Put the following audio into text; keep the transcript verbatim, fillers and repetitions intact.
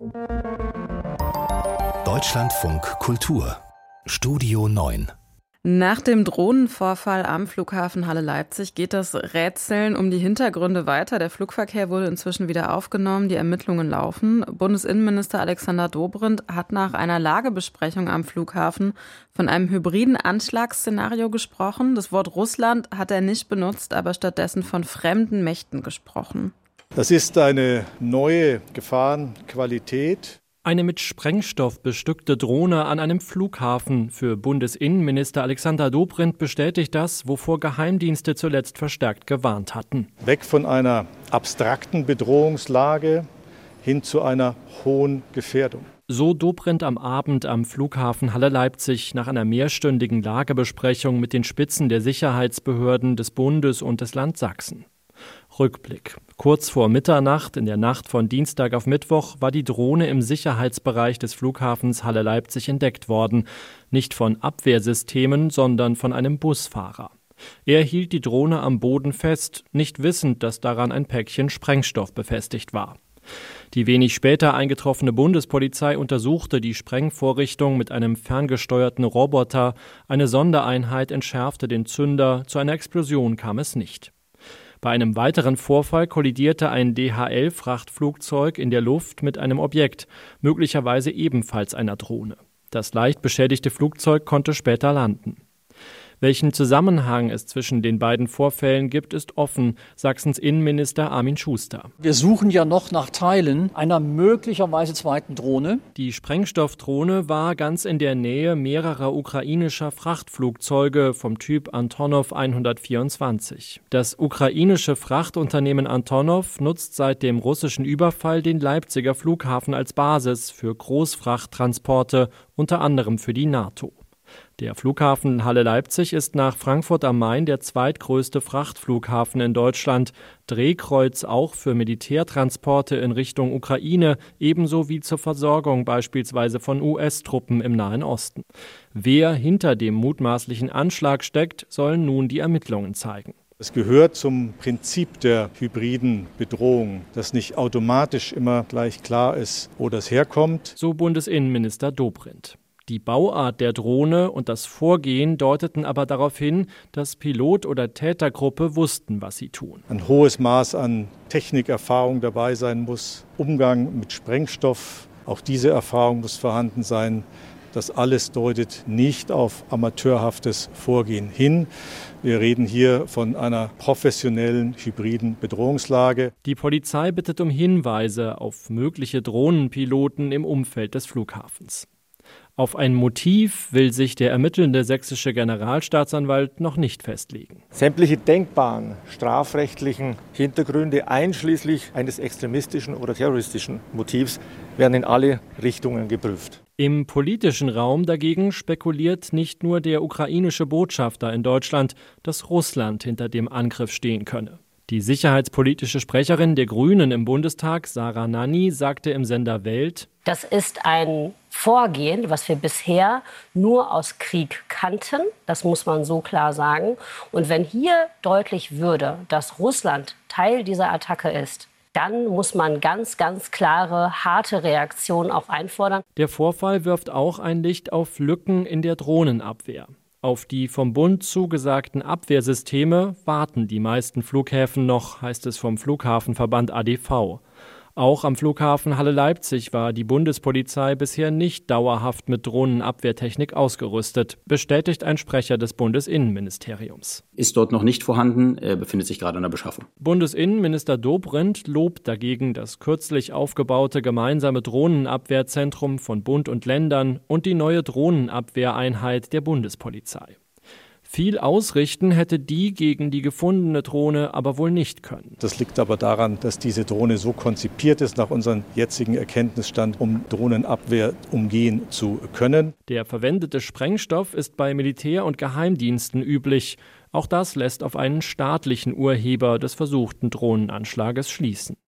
Deutschlandfunk Kultur Studio neun. Nach dem Drohnenvorfall am Flughafen Halle-Leipzig geht das Rätseln um die Hintergründe weiter. Der Flugverkehr wurde inzwischen wieder aufgenommen, die Ermittlungen laufen. Bundesinnenminister Alexander Dobrindt hat nach einer Lagebesprechung am Flughafen von einem hybriden Anschlagsszenario gesprochen. Das Wort Russland hat er nicht benutzt, aber stattdessen von fremden Mächten gesprochen. Das ist eine neue Gefahrenqualität. Eine mit Sprengstoff bestückte Drohne an einem Flughafen. Für Bundesinnenminister Alexander Dobrindt bestätigt das, wovor Geheimdienste zuletzt verstärkt gewarnt hatten. Weg von einer abstrakten Bedrohungslage hin zu einer hohen Gefährdung. So Dobrindt am Abend am Flughafen Halle-Leipzig nach einer mehrstündigen Lagebesprechung mit den Spitzen der Sicherheitsbehörden des Bundes und des Landes Sachsen. Rückblick. Kurz vor Mitternacht, in der Nacht von Dienstag auf Mittwoch, war die Drohne im Sicherheitsbereich des Flughafens Halle-Leipzig entdeckt worden. Nicht von Abwehrsystemen, sondern von einem Busfahrer. Er hielt die Drohne am Boden fest, nicht wissend, dass daran ein Päckchen Sprengstoff befestigt war. Die wenig später eingetroffene Bundespolizei untersuchte die Sprengvorrichtung mit einem ferngesteuerten Roboter. Eine Sondereinheit entschärfte den Zünder. Zu einer Explosion kam es nicht. Bei einem weiteren Vorfall kollidierte ein D H L-Frachtflugzeug in der Luft mit einem Objekt, möglicherweise ebenfalls einer Drohne. Das leicht beschädigte Flugzeug konnte später landen. Welchen Zusammenhang es zwischen den beiden Vorfällen gibt, ist offen, Sachsens Innenminister Armin Schuster. Wir suchen ja noch nach Teilen einer möglicherweise zweiten Drohne. Die Sprengstoffdrohne war ganz in der Nähe mehrerer ukrainischer Frachtflugzeuge vom Typ Antonov hundertvierundzwanzig. Das ukrainische Frachtunternehmen Antonov nutzt seit dem russischen Überfall den Leipziger Flughafen als Basis für Großfrachttransporte, unter anderem für die NATO. Der Flughafen Halle-Leipzig ist nach Frankfurt am Main der zweitgrößte Frachtflughafen in Deutschland. Drehkreuz auch für Militärtransporte in Richtung Ukraine, ebenso wie zur Versorgung beispielsweise von U S-Truppen im Nahen Osten. Wer hinter dem mutmaßlichen Anschlag steckt, sollen nun die Ermittlungen zeigen. Es gehört zum Prinzip der hybriden Bedrohung, dass nicht automatisch immer gleich klar ist, wo das herkommt. So Bundesinnenminister Dobrindt. Die Bauart der Drohne und das Vorgehen deuteten aber darauf hin, dass Pilot oder Tätergruppe wussten, was sie tun. Ein hohes Maß an Technikerfahrung dabei sein muss, Umgang mit Sprengstoff, auch diese Erfahrung muss vorhanden sein. Das alles deutet nicht auf amateurhaftes Vorgehen hin. Wir reden hier von einer professionellen hybriden Bedrohungslage. Die Polizei bittet um Hinweise auf mögliche Drohnenpiloten im Umfeld des Flughafens. Auf ein Motiv will sich der ermittelnde sächsische Generalstaatsanwalt noch nicht festlegen. Sämtliche denkbaren strafrechtlichen Hintergründe, einschließlich eines extremistischen oder terroristischen Motivs, werden in alle Richtungen geprüft. Im politischen Raum dagegen spekuliert nicht nur der ukrainische Botschafter in Deutschland, dass Russland hinter dem Angriff stehen könne. Die sicherheitspolitische Sprecherin der Grünen im Bundestag, Sarah Nanni, sagte im Sender Welt: Das ist ein Vorgehen, was wir bisher nur aus Krieg kannten. Das muss man so klar sagen. Und wenn hier deutlich würde, dass Russland Teil dieser Attacke ist, dann muss man ganz, ganz klare, harte Reaktionen auch einfordern. Der Vorfall wirft auch ein Licht auf Lücken in der Drohnenabwehr. Auf die vom Bund zugesagten Abwehrsysteme warten die meisten Flughäfen noch, heißt es vom Flughafenverband A D V. Auch am Flughafen Halle-Leipzig war die Bundespolizei bisher nicht dauerhaft mit Drohnenabwehrtechnik ausgerüstet, bestätigt ein Sprecher des Bundesinnenministeriums. Ist dort noch nicht vorhanden, er befindet sich gerade an der Beschaffung. Bundesinnenminister Dobrindt lobt dagegen das kürzlich aufgebaute gemeinsame Drohnenabwehrzentrum von Bund und Ländern und die neue Drohnenabwehreinheit der Bundespolizei. Viel ausrichten hätte die gegen die gefundene Drohne aber wohl nicht können. Das liegt aber daran, dass diese Drohne so konzipiert ist, nach unserem jetzigen Erkenntnisstand, um Drohnenabwehr umgehen zu können. Der verwendete Sprengstoff ist bei Militär- und Geheimdiensten üblich. Auch das lässt auf einen staatlichen Urheber des versuchten Drohnenanschlages schließen.